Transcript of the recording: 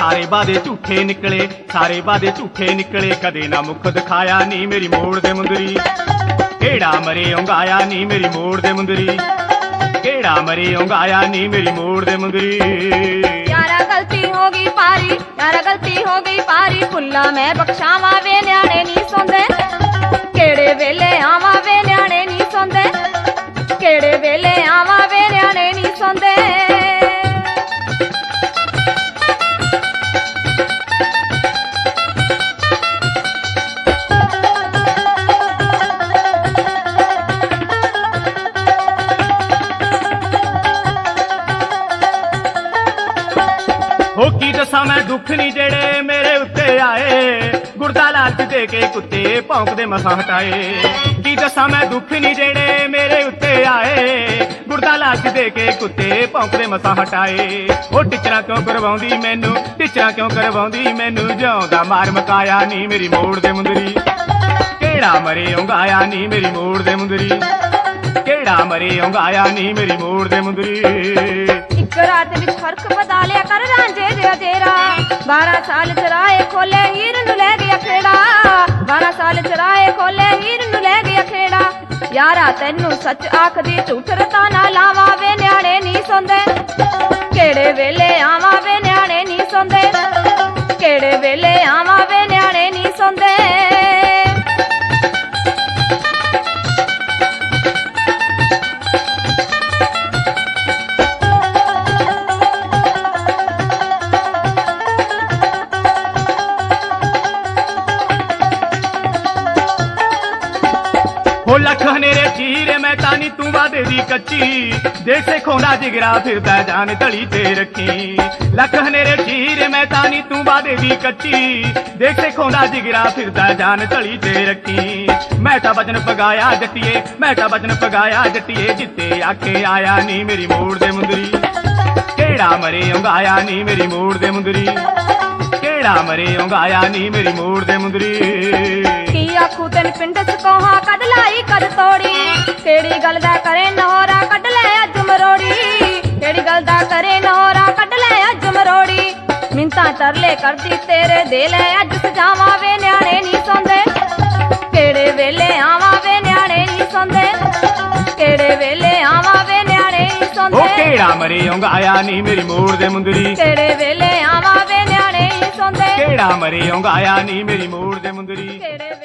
सारे वादे झूठे निकले, सारे वादे झूठे निकले, कदे ना मुख दिखाया नी मेरी मोड़ दे मुंदरी। केड़ा मरे औंगाया नी मेरी मोड़ दे मुंदरी, केड़ा मरे औंगाया नी मेरी मोड़ दे मुंदरी। यारा गलती हो गई पारी, यारा गलती हो गई पारी, फुल्ला मैं बख्शावा वे न्याणे नी सोंदे, केड़े वेले आवा वे न्याणे नी सोंदे, केड़े वेले आवा वे न्याणे नी सोंदे। हो की दसा मैं दुख नी जेड़े मेरे उत्ते आए, गुरदा लालच दे के कुत्ते भौंकदे मसां हटाए। की दसा मैं दुख नी जेड़े मेरे उत्ते आए, गुरदा लालच दे के कुत्ते भौंकदे मसां हटाए। ओ टिचरा क्यों करवाउंदी मैनू, टिचरा क्यों करवाउंदी मैनू, जिउंदा मार मकाया नी मेरी मोड़ दे मुंदरी। केड़ा मरे औंगाया नी मेरी मोड़ दे मुंदरी, केड़ा मरे औंगाया नी मेरी मोड़ दे मुंदरी। एक रात विच फर्क बता लिया कर रांझे दिया तेरा, 12 साल चराए खोले हीर नू ले गया खेड़ा, 12 साल चराए खोले हीर नू ले गया खेड़ा। यारा तैनू सच आखदी झूठ रता ना लावा वे न्याणे नी सोंदे, केड़े वेले आवा वे न्याणे नी सोंदे, केड़े वेले आवा वे न्याणे नी सोंदे। हो लख हनेरे चीरे मैं तानी तू वादे दी कच्ची, देख से खोंदा जिगरा फिरदा जान तली ते रखी। लख हनेरे चीरे मैं तानी तू वादे दी कच्ची, देख से खोंदा जिगरा फिरदा जान तली ते रखी। मैं ता वचन पगाया जट्टिए, मैं ता वचन पगाया जट्टिए, जिते आखे आया नी मेरी मोड़ दे मुंदरी। केड़ा मरे औंगाया नी मेरी मोड़ दे मुंदरी, केड़ा मरे औंगाया नी मेरी मोड़ दे मुंदरी। की आखू तेन पिंड च कोहा कद लाई कद तोड़ी, केड़ी गल दा करे नहोरा कड ले अज मरोड़ी, केड़ी गल दा करे नहोरा कड ले अज मरोड़ी। मिंता तरले करदी तेरे दे ले अज सजावा वे न्याणे नी सोंदे, केड़े वेले आवा वे न्याणे नी सोंदे, केड़े वेले आवा वे न्याणे नी सोंदे। ओ केड़ा मरे औंगाया नी मेरी मोड़ दे मुंदरी, केड़े वेले आवा वे न्याणे नी सोंदे, केड़ा मरे औंगाया नी मेरी मोड़ दे मुंदरी।